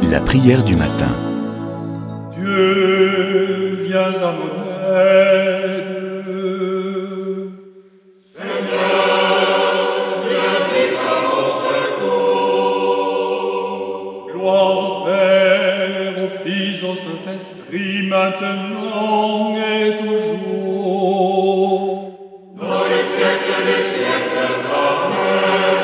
La prière du matin. Dieu, viens à mon aide. Seigneur, viens vite à mon secours. Gloire au Père, au Fils, au Saint-Esprit, maintenant et toujours. Dans les siècles des siècles, Amen.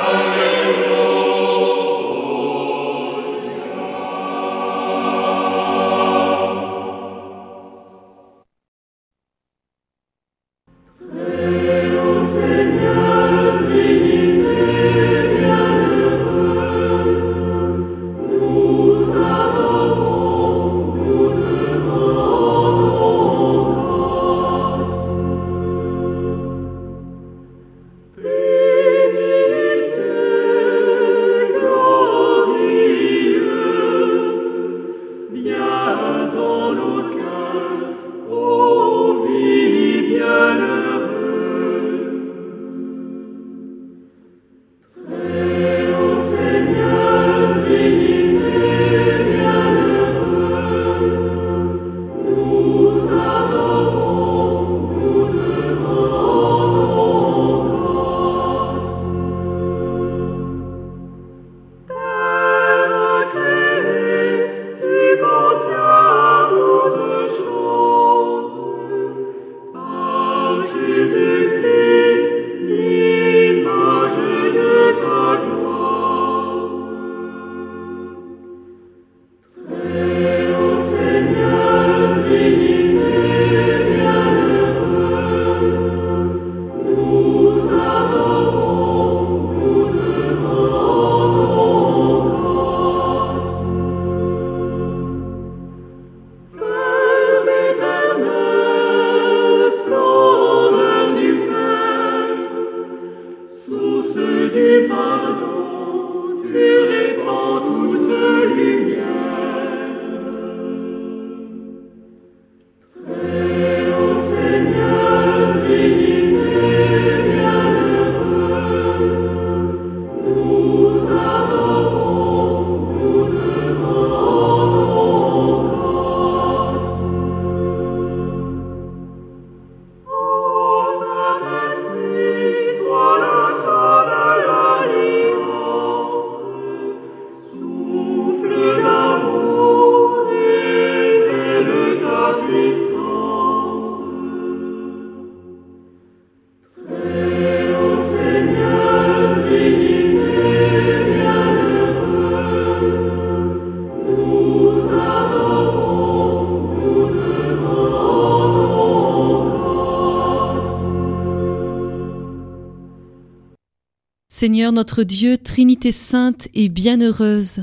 Seigneur notre Dieu, Trinité sainte et bienheureuse,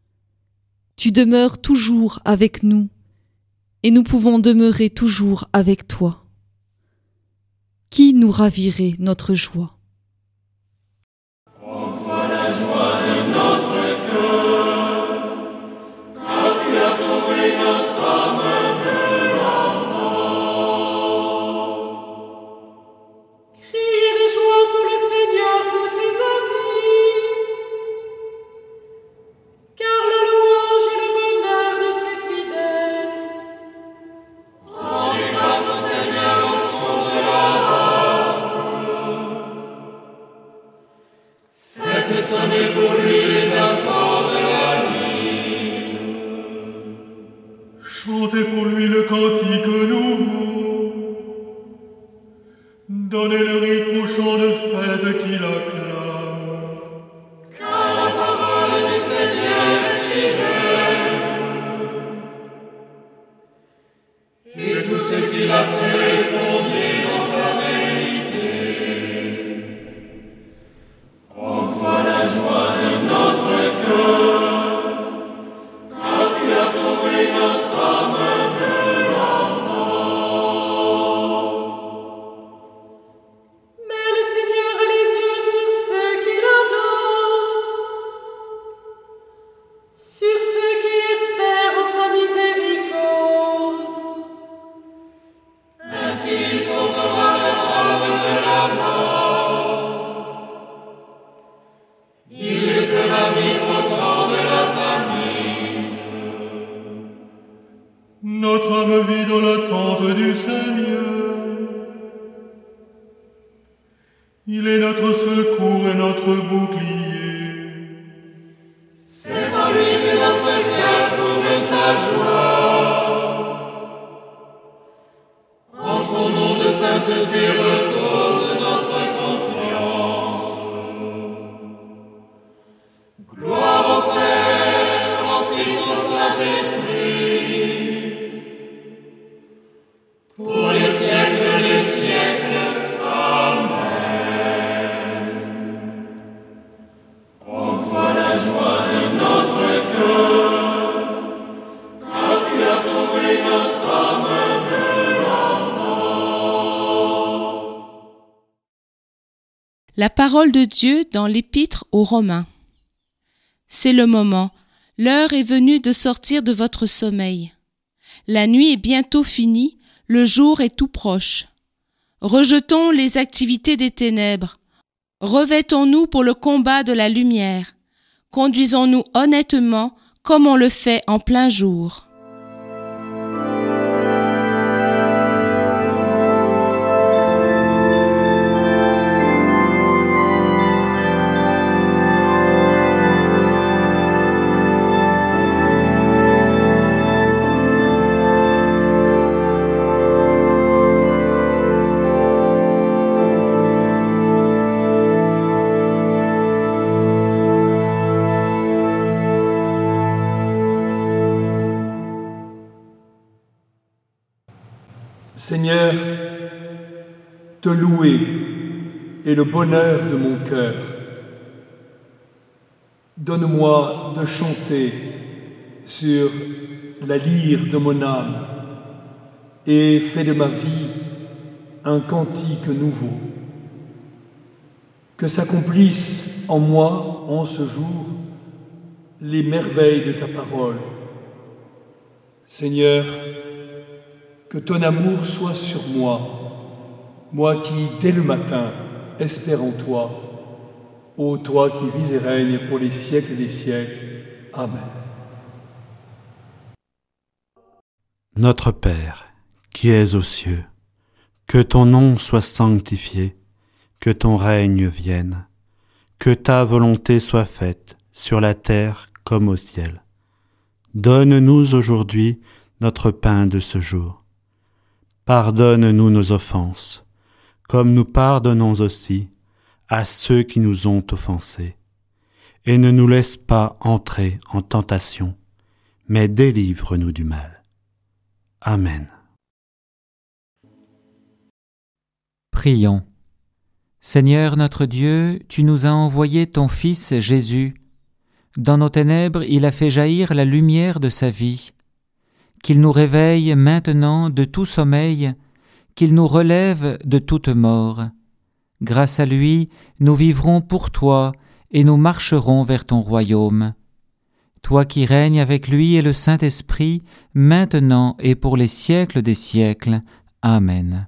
tu demeures toujours avec nous et nous pouvons demeurer toujours avec toi. Qui nous ravirait notre joie? En toi la joie de notre cœur, car tu as sauvé notre âme de la mort. Criez de joie pour le Seigneur, vous ses amis, car la louange et le bonheur de ses fidèles. Rendez grâce au Seigneur au son de la harpe. Faites sonner pour lui les accords de la lyre. Chantez pour lui le cantique nouveau. Donnez le rythme au chant de fête qu'il acclame. Car la parole du Seigneur est fidèle. Et tout ce qu'il a fait est fondé dans sa vérité. En toi la joie de notre cœur, car tu as sauvé notre âme de la mort. La parole de Dieu dans l'Épître aux Romains. C'est le moment, l'heure est venue de sortir de votre sommeil. La nuit est bientôt finie, le jour est tout proche. Rejetons les activités des ténèbres. Revêtons-nous pour le combat de la lumière. Conduisons-nous honnêtement comme on le fait en plein jour. Seigneur, te louer est le bonheur de mon cœur. Donne-moi de chanter sur la lyre de mon âme et fais de ma vie un cantique nouveau. Que s'accomplissent en moi, en ce jour, les merveilles de ta parole. Seigneur, que ton amour soit sur moi, moi qui, dès le matin, espère en toi, ô toi qui vis et règnes pour les siècles des siècles. Amen. Notre Père, qui es aux cieux, que ton nom soit sanctifié, que ton règne vienne, que ta volonté soit faite, sur la terre comme au ciel. Donne-nous aujourd'hui notre pain de ce jour. Pardonne-nous nos offenses, comme nous pardonnons aussi à ceux qui nous ont offensés. Et ne nous laisse pas entrer en tentation, mais délivre-nous du mal. Amen. Prions. Seigneur notre Dieu, tu nous as envoyé ton Fils Jésus. Dans nos ténèbres, il a fait jaillir la lumière de sa vie. Qu'il nous réveille maintenant de tout sommeil, qu'il nous relève de toute mort. Grâce à lui, nous vivrons pour toi et nous marcherons vers ton royaume. Toi qui règnes avec lui et le Saint-Esprit, maintenant et pour les siècles des siècles. Amen.